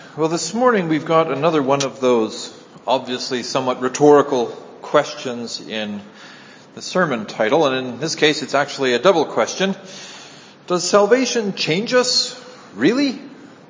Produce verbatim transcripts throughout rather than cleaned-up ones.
Well, this morning we've got another one of those obviously somewhat rhetorical questions in the sermon title, and in this case it's actually a double question. Does salvation change us? Really?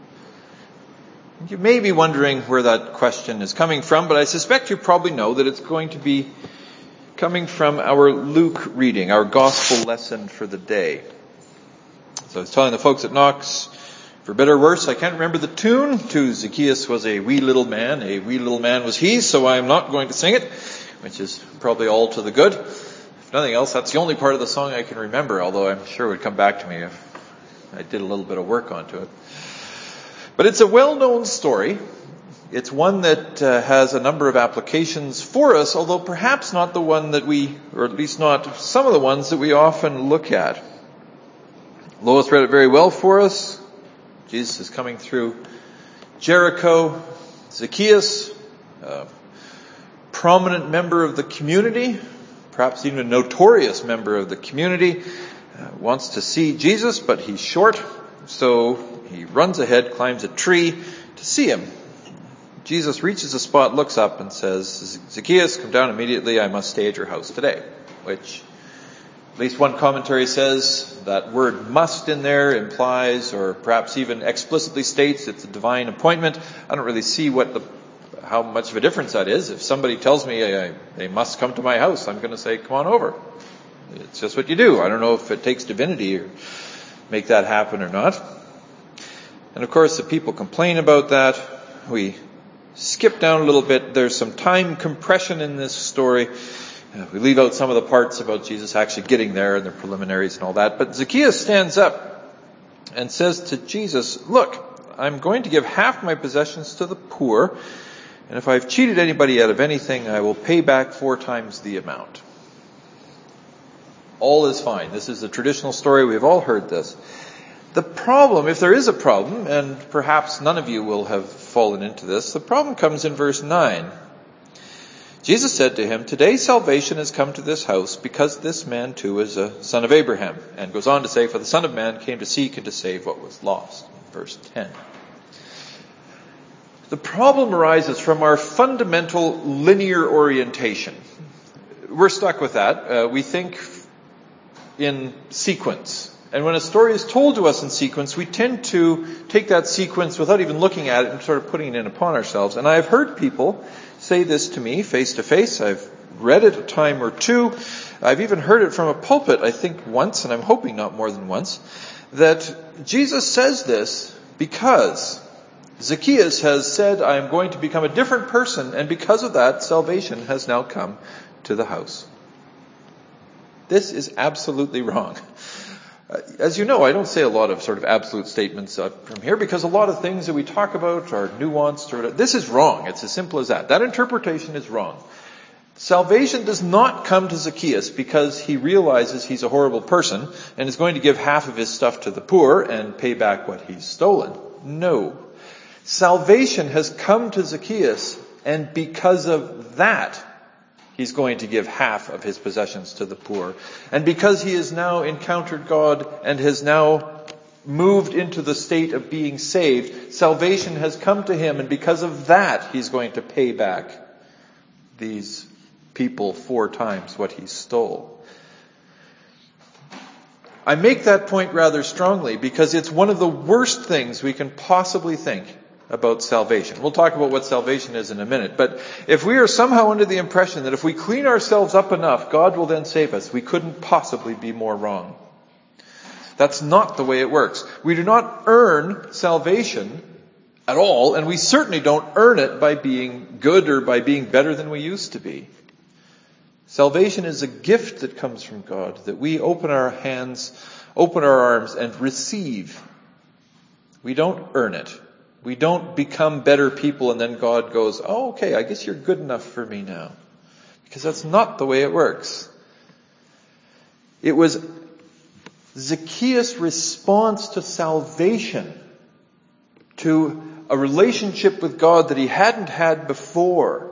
You may be wondering where that question is coming from, but I suspect you probably know that it's going to be coming from our Luke reading, our gospel lesson for the day. So I was telling the folks at Knox, for better or worse, I can't remember the tune to Zacchaeus was a wee little man, a wee little man was he, so I am not going to sing it, which is probably all to the good. If nothing else, that's the only part of the song I can remember, although I'm sure it would come back to me if I did a little bit of work onto it. But it's a well-known story. It's one that uh, has a number of applications for us, although perhaps not the one that we, or at least not some of the ones that we often look at. Lois read it very well for us. Jesus is coming through Jericho. Zacchaeus, a prominent member of the community, perhaps even a notorious member of the community, uh, wants to see Jesus, but he's short, so he runs ahead, climbs a tree to see him. Jesus reaches the spot, looks up, and says, "Zacchaeus, come down immediately. I must stay at your house today," which at least one commentary says that word must in there implies, or perhaps even explicitly states, it's a divine appointment. I don't really see what the, how much of a difference that is. If somebody tells me I, they must come to my house, I'm going to say, come on over. It's just what you do. I don't know if it takes divinity or make that happen or not. And of course, the people complain about that. We skip down a little bit. There's some time compression in this story. Uh, we leave out some of the parts about Jesus actually getting there and the preliminaries and all that. But Zacchaeus stands up and says to Jesus, "Look, I'm going to give half my possessions to the poor, and if I've cheated anybody out of anything, I will pay back four times the amount." All is fine. This is a traditional story. We've all heard this. The problem, if there is a problem, and perhaps none of you will have fallen into this, the problem comes in verse nine. Jesus said to him, "Today salvation has come to this house, because this man too is a son of Abraham." And goes on to say, "For the Son of Man came to seek and to save what was lost." Verse ten. The problem arises from our fundamental linear orientation. We're stuck with that. Uh, we think in sequence. And when a story is told to us in sequence, we tend to take that sequence without even looking at it and sort of putting it in upon ourselves. And I've heard people say this to me face to face. I've read it a time or two. I've even heard it from a pulpit, I think once, and I'm hoping not more than once, that Jesus says this because Zacchaeus has said, "I am going to become a different person, and because of that, salvation has now come to the house." This is absolutely wrong. As you know, I don't say a lot of sort of absolute statements uh, from here because a lot of things that we talk about are nuanced. Or this is wrong. It's as simple as that. That interpretation is wrong. Salvation does not come to Zacchaeus because he realizes he's a horrible person and is going to give half of his stuff to the poor and pay back what he's stolen. No. Salvation has come to Zacchaeus, and because of that, he's going to give half of his possessions to the poor. And because he has now encountered God and has now moved into the state of being saved, salvation has come to him. And because of that, he's going to pay back these people four times what he stole. I make that point rather strongly because it's one of the worst things we can possibly think about salvation. We'll talk about what salvation is in a minute. But if we are somehow under the impression that if we clean ourselves up enough, God will then save us, we couldn't possibly be more wrong. That's not the way it works. We do not earn salvation at all, and we certainly don't earn it by being good or by being better than we used to be. Salvation is a gift that comes from God, that we open our hands, open our arms, and receive. We don't earn it. We don't become better people and then God goes, "Oh, okay, I guess you're good enough for me now." Because that's not the way it works. It was Zacchaeus' response to salvation, to a relationship with God that he hadn't had before,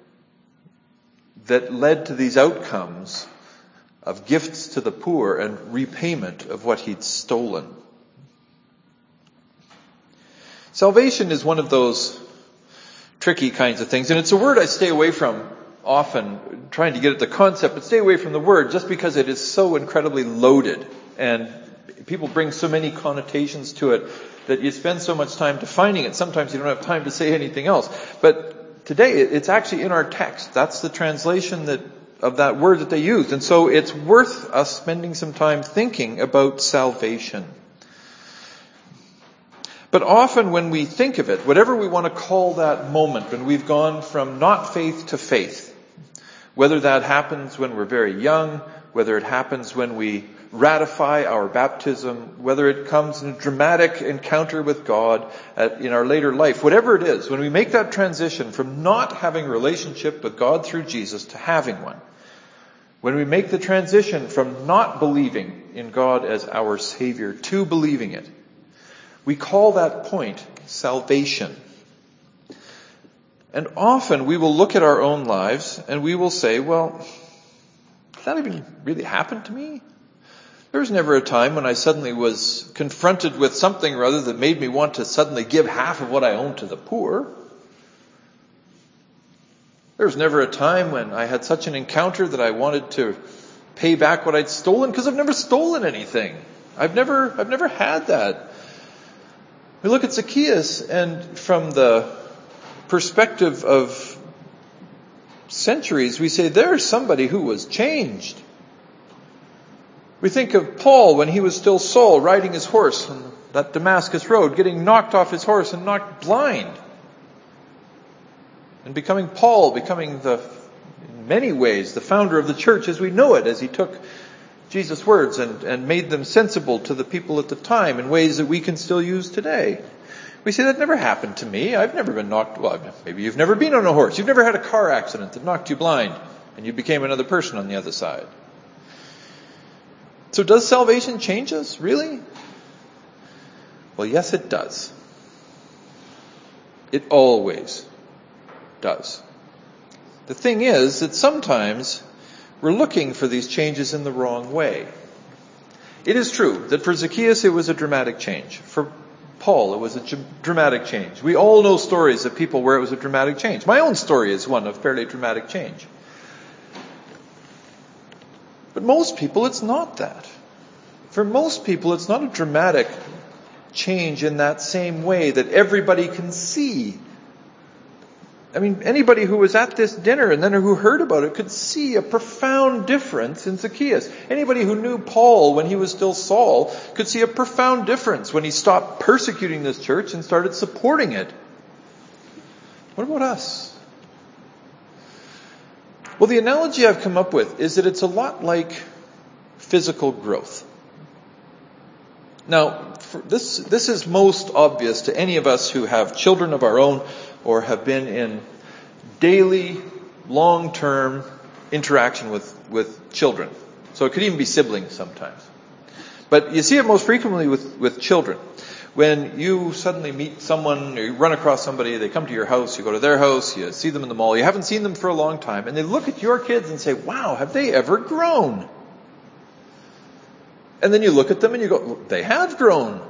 that led to these outcomes of gifts to the poor and repayment of what he'd stolen. Salvation is one of those tricky kinds of things, and it's a word I stay away from often, trying to get at the concept, but stay away from the word just because it is so incredibly loaded, and people bring so many connotations to it that you spend so much time defining it. Sometimes you don't have time to say anything else. But today, it's actually in our text. That's the translation that of that word that they used. And so it's worth us spending some time thinking about salvation. But often when we think of it, whatever we want to call that moment when we've gone from not faith to faith, whether that happens when we're very young, whether it happens when we ratify our baptism, whether it comes in a dramatic encounter with God at, in our later life, whatever it is, when we make that transition from not having a relationship with God through Jesus to having one, when we make the transition from not believing in God as our Savior to believing it, we call that point salvation. And often we will look at our own lives and we will say, well, did that even really happen to me? There was never a time when I suddenly was confronted with something or other that made me want to suddenly give half of what I owned to the poor. There was never a time when I had such an encounter that I wanted to pay back what I'd stolen, because I've never stolen anything. I've never, I've never had that. We look at Zacchaeus, and from the perspective of centuries, we say there's somebody who was changed. We think of Paul when he was still Saul, riding his horse on that Damascus road, getting knocked off his horse and knocked blind. And becoming Paul, becoming the, in many ways, the founder of the church as we know it, as he took Jesus' words and, and made them sensible to the people at the time in ways that we can still use today. We say that never happened to me. I've never been knocked, well, maybe you've never been on a horse. You've never had a car accident that knocked you blind and you became another person on the other side. So does salvation change us, really? Well, yes, it does. It always does. The thing is that sometimes we're looking for these changes in the wrong way. It is true that for Zacchaeus it was a dramatic change. For Paul it was a dramatic change. We all know stories of people where it was a dramatic change. My own story is one of fairly dramatic change. But most people it's not that. For most people it's not a dramatic change in that same way that everybody can see. I mean, anybody who was at this dinner and then who heard about it could see a profound difference in Zacchaeus. Anybody who knew Paul when he was still Saul could see a profound difference when he stopped persecuting this church and started supporting it. What about us? Well, the analogy I've come up with is that it's a lot like physical growth. Now, for this, this is most obvious to any of us who have children of our own or have been in daily, long-term interaction with, with children. So it could even be siblings sometimes. But you see it most frequently with, with children. When you suddenly meet someone, or you run across somebody, they come to your house, you go to their house, you see them in the mall, you haven't seen them for a long time, and they look at your kids and say, wow, have they ever grown? And then you look at them and you go, well, they have grown.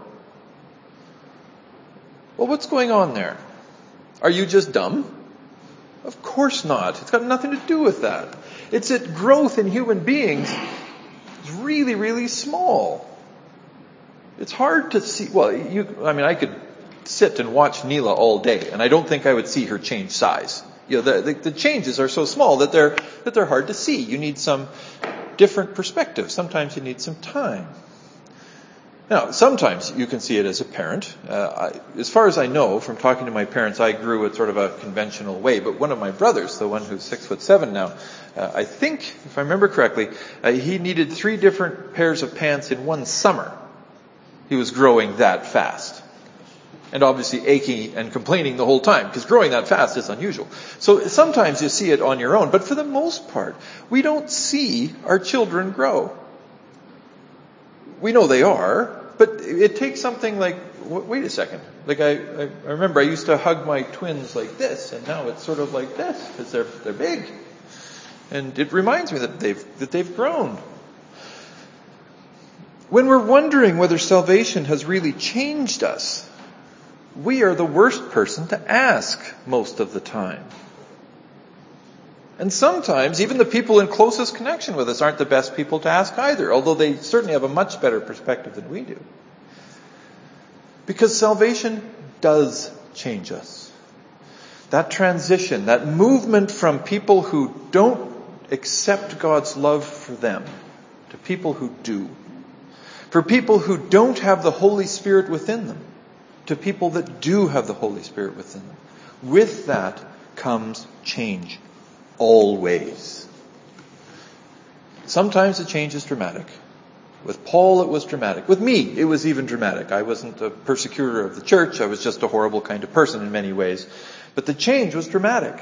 Well, what's going on there? Are you just dumb? Of course not. It's got nothing to do with that. It's that growth in human beings is really, really small. It's hard to see. Well, you, I mean, I could sit and watch Neela all day, and I don't think I would see her change size. You know, the, the, the changes are so small that they're that they're hard to see. You need some different perspective. Sometimes you need some time. Now, sometimes you can see it as a parent. Uh, I, as far as I know, from talking to my parents, I grew at sort of a conventional way. But one of my brothers, the one who's six foot seven now, uh, I think, if I remember correctly, uh, he needed three different pairs of pants in one summer. He was growing that fast. And obviously aching and complaining the whole time, because growing that fast is unusual. So sometimes you see it on your own. But for the most part, we don't see our children grow. We know they are. But it takes something like, wait a second. Like I, I remember I used to hug my twins like this, and now it's sort of like this, because they're, they're big. And it reminds me that they've, that they've grown. When we're wondering whether salvation has really changed us, we are the worst person to ask most of the time. And sometimes even the people in closest connection with us aren't the best people to ask either, although they certainly have a much better perspective than we do. Because salvation does change us. That transition, that movement from people who don't accept God's love for them to people who do. For people who don't have the Holy Spirit within them to people that do have the Holy Spirit within them. With that comes change. Always. Sometimes the change is dramatic. With Paul, it was dramatic. With me, it was even dramatic. I wasn't a persecutor of the church. I was just a horrible kind of person in many ways. But the change was dramatic.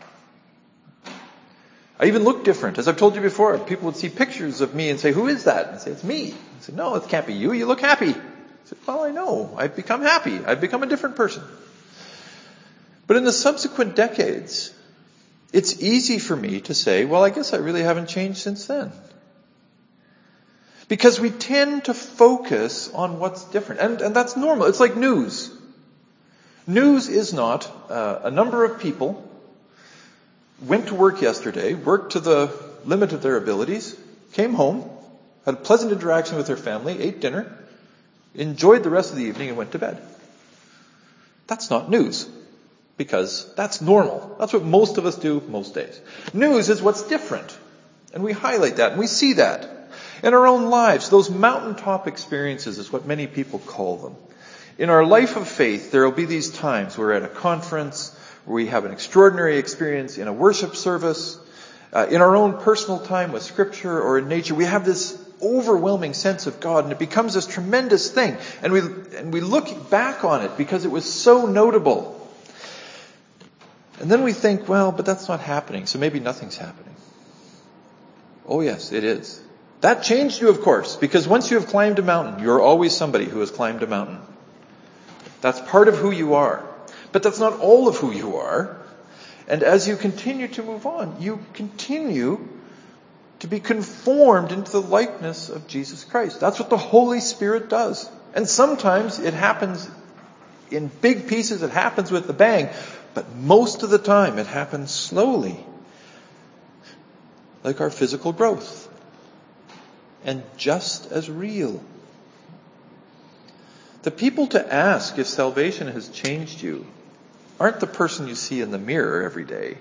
I even looked different. As I've told you before, people would see pictures of me and say, "Who is that?" And I'd say, "It's me." I said, "No, it can't be you. You look happy." I said, "Well, I know. I've become happy. I've become a different person." But in the subsequent decades, it's easy for me to say, well, I guess I really haven't changed since then. Because we tend to focus on what's different. And, and that's normal. It's like news. News is not uh, a number of people went to work yesterday, worked to the limit of their abilities, came home, had a pleasant interaction with their family, ate dinner, enjoyed the rest of the evening and went to bed. That's not news. Because that's normal. That's what most of us do most days. News is what's different. And we highlight that and we see that. In our own lives, those mountaintop experiences is what many people call them. In our life of faith, there will be these times we're at a conference, where we have an extraordinary experience in a worship service, uh, in our own personal time with Scripture or in nature. We have this overwhelming sense of God and it becomes this tremendous thing. And we, and we look back on it because it was so notable. And then we think, well, but that's not happening, so maybe nothing's happening. Oh yes, it is. That changed you, of course, because once you have climbed a mountain, you're always somebody who has climbed a mountain. That's part of who you are. But that's not all of who you are. And as you continue to move on, you continue to be conformed into the likeness of Jesus Christ. That's what the Holy Spirit does. And sometimes it happens in big pieces, it happens with a bang. But most of the time it happens slowly, like our physical growth, and just as real. The people to ask if salvation has changed you aren't the person you see in the mirror every day,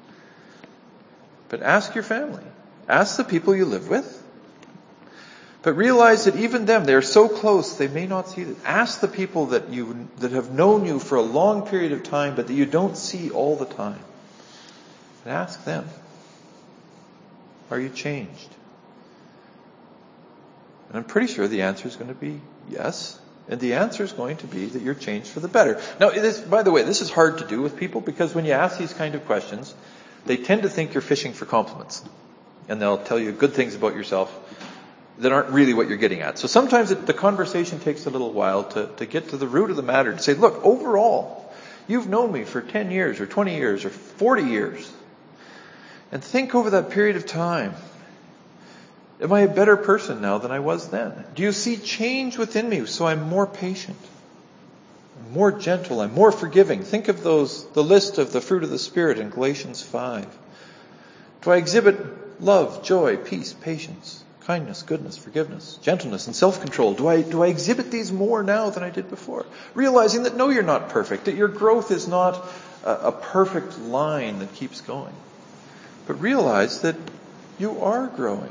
but ask your family, ask the people you live with. But realize that even them, they are so close, they may not see it. Ask the people that you that have known you for a long period of time, but that you don't see all the time. And ask them, are you changed? And I'm pretty sure the answer is going to be yes. And the answer is going to be that you're changed for the better. Now, it is, by the way, this is hard to do with people because when you ask these kind of questions, they tend to think you're fishing for compliments. And they'll tell you good things about yourself that aren't really what you're getting at. So sometimes it, the conversation takes a little while to, to get to the root of the matter, to say, look, overall, you've known me for ten years or twenty years or forty years. And think over that period of time. Am I a better person now than I was then? Do you see change within me so I'm more patient? I'm more gentle, I'm more forgiving. Think of those, the list of the fruit of the Spirit in Galatians five. Do I exhibit love, joy, peace, patience, kindness, goodness, forgiveness, gentleness, and self-control? Do I, do I exhibit these more now than I did before? Realizing that no, you're not perfect, that your growth is not a, a perfect line that keeps going. But realize that you are growing.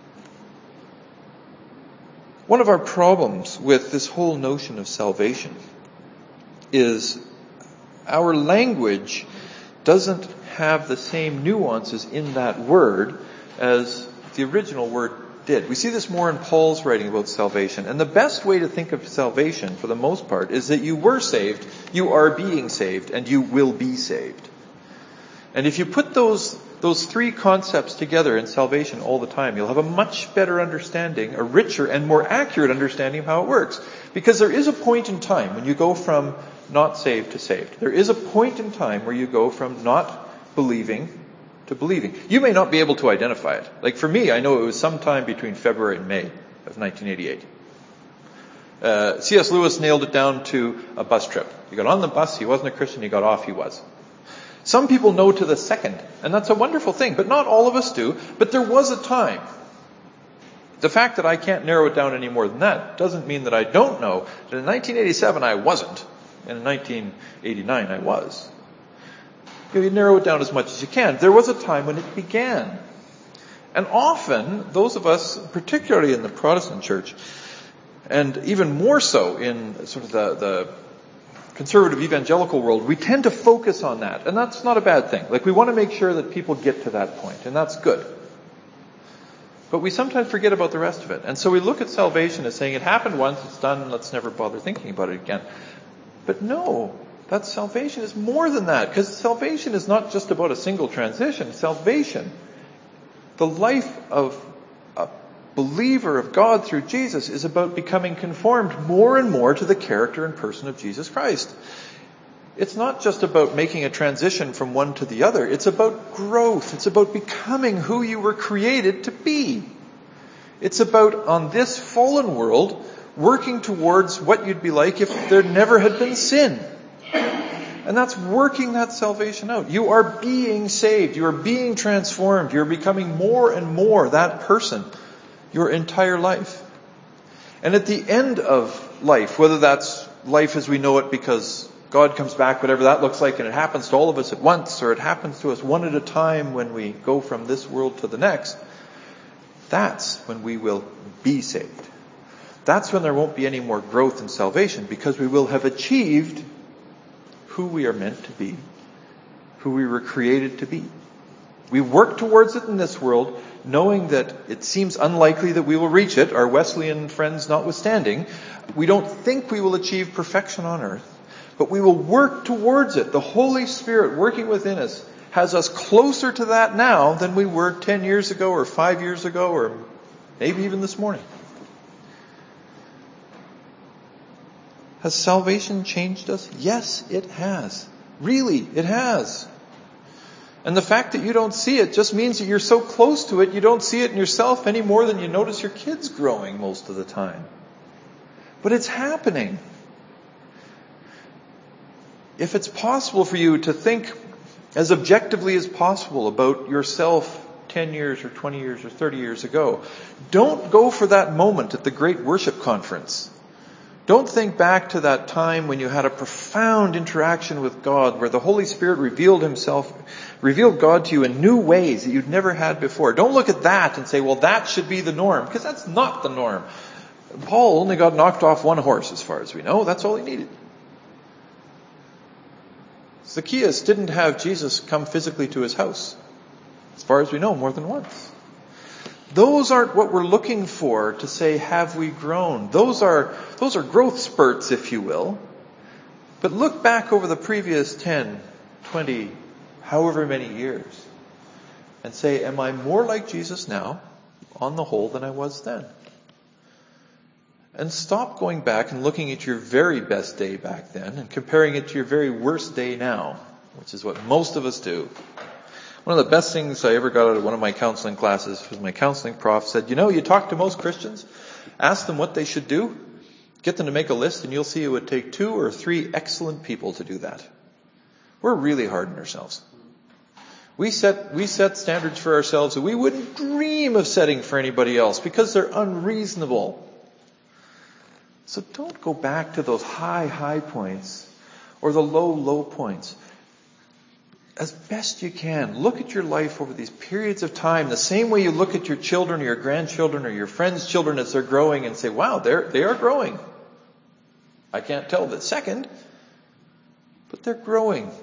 One of our problems with this whole notion of salvation is our language doesn't have the same nuances in that word as the original word did. We see this more in Paul's writing about salvation. And the best way to think of salvation, for the most part, is that you were saved, you are being saved, and you will be saved. And if you put those those three concepts together in salvation all the time, you'll have a much better understanding, a richer and more accurate understanding of how it works. Because there is a point in time when you go from not saved to saved. There is a point in time where you go from not believing to believing. You may not be able to identify it. Like for me, I know it was sometime between February and May of nineteen eighty-eight. Uh, C S Lewis nailed it down to a bus trip. He got on the bus, he wasn't a Christian, he got off, he was. Some people know to the second, and that's a wonderful thing, but not all of us do. But there was a time. The fact that I can't narrow it down any more than that doesn't mean that I don't know that in nineteen eighty-seven I wasn't, and in nineteen eighty-nine I was. You narrow it down as much as you can. There was a time when it began. And often, those of us, particularly in the Protestant church, and even more so in sort of the, the conservative evangelical world, we tend to focus on that. And that's not a bad thing. Like, we want to make sure that people get to that point, and that's good. But we sometimes forget about the rest of it. And so we look at salvation as saying, it happened once, it's done, let's never bother thinking about it again. But no, that salvation is more than that, because salvation is not just about a single transition. Salvation, the life of a believer of God through Jesus, is about becoming conformed more and more to the character and person of Jesus Christ. It's not just about making a transition from one to the other. It's about growth. It's about becoming who you were created to be. It's about, on this fallen world, working towards what you'd be like if there never had been sin. And that's working that salvation out. You are being saved. You are being transformed. You're becoming more and more that person your entire life. And at the end of life, whether that's life as we know it because God comes back, whatever that looks like, and it happens to all of us at once, or it happens to us one at a time when we go from this world to the next, that's when we will be saved. That's when there won't be any more growth in salvation, because we will have achieved who we are meant to be, who we were created to be. We work towards it in this world, knowing that it seems unlikely that we will reach it, our Wesleyan friends notwithstanding. We don't think we will achieve perfection on earth, but we will work towards it. The Holy Spirit working within us has us closer to that now than we were ten years ago or five years ago or maybe even this morning. Has salvation changed us? Yes, it has. Really, it has. And the fact that you don't see it just means that you're so close to it, you don't see it in yourself any more than you notice your kids growing most of the time. But it's happening. If it's possible for you to think as objectively as possible about yourself ten years or twenty years or thirty years ago, don't go for that moment at the great worship conference. Don't think back to that time when you had a profound interaction with God, where the Holy Spirit revealed himself, revealed God to you in new ways that you'd never had before. Don't look at that and say, well, that should be the norm, because that's not the norm. Paul only got knocked off one horse, as far as we know. That's all he needed. Zacchaeus didn't have Jesus come physically to his house, as far as we know, more than once. Those aren't what we're looking for to say, have we grown? Those are, those are growth spurts, if you will. But look back over the previous ten, twenty, however many years, and say, am I more like Jesus now, on the whole, than I was then? And stop going back and looking at your very best day back then and comparing it to your very worst day now, which is what most of us do. One of the best things I ever got out of one of my counseling classes was my counseling prof said, you know, you talk to most Christians, ask them what they should do, get them to make a list, and you'll see it would take two or three excellent people to do that. We're really hard on ourselves. We set, we set standards for ourselves that we wouldn't dream of setting for anybody else because they're unreasonable. So don't go back to those high, high points or the low, low points. As best you can, look at your life over these periods of time, the same way you look at your children or your grandchildren or your friends' children as they're growing and say, wow, they're, they are growing. I can't tell the second, but they're growing.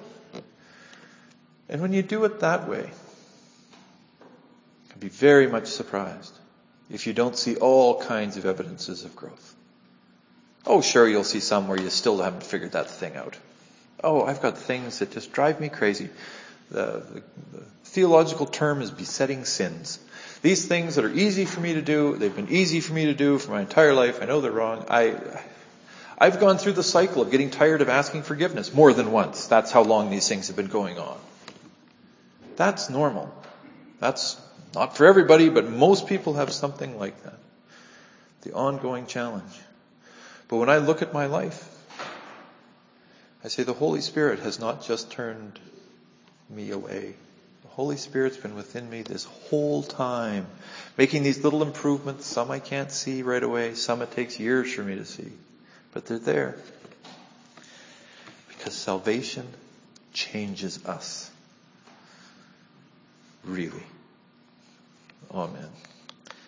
And when you do it that way, you'll be very much surprised if you don't see all kinds of evidences of growth. Oh, sure, you'll see some where you still haven't figured that thing out. Oh, I've got things that just drive me crazy. The, the, the theological term is besetting sins. These things that are easy for me to do, they've been easy for me to do for my entire life. I know they're wrong. I, I've gone through the cycle of getting tired of asking forgiveness more than once. That's how long these things have been going on. That's normal. That's not for everybody, but most people have something like that. The ongoing challenge. But when I look at my life, I say the Holy Spirit has not just turned me away. The Holy Spirit's been within me this whole time, making these little improvements. Some I can't see right away. Some it takes years for me to see. But they're there. Because salvation changes us. Really. Amen.